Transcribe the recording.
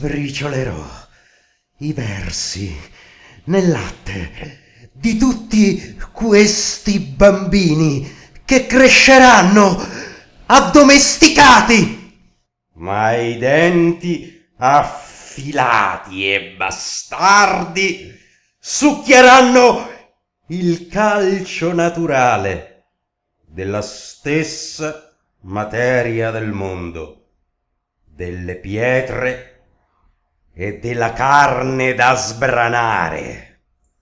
sbriciolerò i versi nel latte di tutti questi bambini che cresceranno addomesticati, ma i denti affilati e bastardi succhieranno il calcio naturale della stessa materia del mondo, delle pietre e della carne da sbranare.